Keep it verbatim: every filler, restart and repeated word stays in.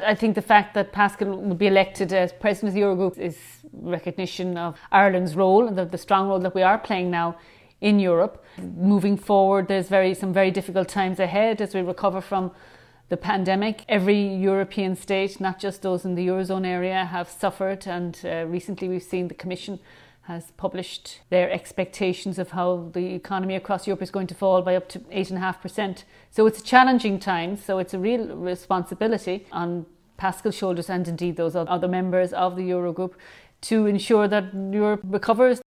I think the fact that Pascal will be elected as president of the Eurogroup is recognition of Ireland's role and the, the strong role that we are playing now in Europe. Moving forward, there's very some very difficult times ahead as we recover from the pandemic. Every European state, not just those in the Eurozone area, have suffered, and uh, recently we've seen the Commission has published their expectations of how the economy across Europe is going to fall by up to eight point five percent. So it's a challenging time, so it's a real responsibility on Pascal's shoulders and indeed those other members of the Eurogroup to ensure that Europe recovers.